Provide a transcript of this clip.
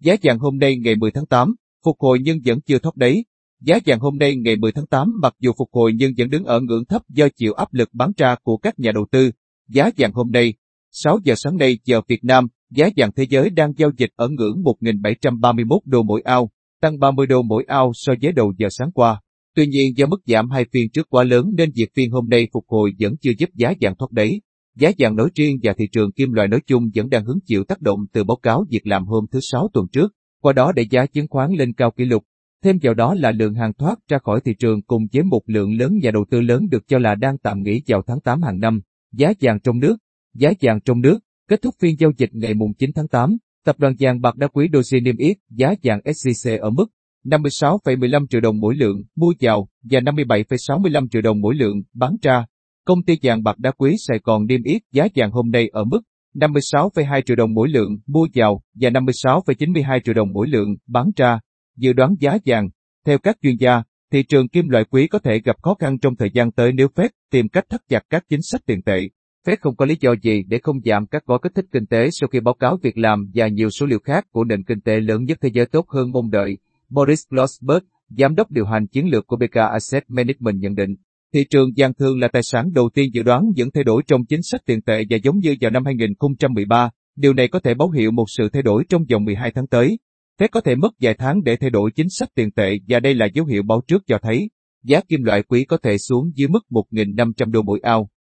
Giá vàng hôm nay ngày 10 tháng 8, phục hồi nhưng vẫn chưa thoát đáy. Giá vàng hôm nay ngày 10 tháng 8 mặc dù phục hồi nhưng vẫn đứng ở ngưỡng thấp do chịu áp lực bán ra của các nhà đầu tư. Giá vàng hôm nay, 6 giờ sáng nay giờ Việt Nam, giá vàng thế giới đang giao dịch ở ngưỡng 1.731 đô mỗi ounce, tăng 30 đô mỗi ounce so với đầu giờ sáng qua. Tuy nhiên do mức giảm hai phiên trước quá lớn nên việc phiên hôm nay phục hồi vẫn chưa giúp giá vàng thoát đáy. Giá vàng nói riêng và thị trường kim loại nói chung vẫn đang hứng chịu tác động từ báo cáo việc làm hôm thứ Sáu tuần trước, qua đó đẩy giá chứng khoán lên cao kỷ lục. Thêm vào đó là lượng hàng thoát ra khỏi thị trường cùng với một lượng lớn nhà đầu tư lớn được cho là đang tạm nghỉ vào tháng 8 hàng năm. Giá vàng trong nước, kết thúc phiên giao dịch ngày 9 tháng 8, tập đoàn vàng bạc đá quý Doji niêm yết giá vàng SJC ở mức 56,15 triệu đồng mỗi lượng mua vào và 57,65 triệu đồng mỗi lượng bán ra. Công ty vàng bạc đá quý Sài Gòn niêm yết giá vàng hôm nay ở mức 56,2 triệu đồng mỗi lượng mua vào và 56,92 triệu đồng mỗi lượng bán ra. Dự đoán giá vàng, theo các chuyên gia, thị trường kim loại quý có thể gặp khó khăn trong thời gian tới nếu Fed tìm cách thắt chặt các chính sách tiền tệ. Fed không có lý do gì để không giảm các gói kích thích kinh tế sau khi báo cáo việc làm và nhiều số liệu khác của nền kinh tế lớn nhất thế giới tốt hơn mong đợi. Boris Glossberg, giám đốc điều hành chiến lược của BK Asset Management nhận định, thị trường vàng thường là tài sản đầu tiên dự đoán những thay đổi trong chính sách tiền tệ và giống như vào năm 2013, điều này có thể báo hiệu một sự thay đổi trong vòng 12 tháng tới. Fed có thể mất vài tháng để thay đổi chính sách tiền tệ và đây là dấu hiệu báo trước cho thấy giá kim loại quý có thể xuống dưới mức 1.500 đô mỗi ounce.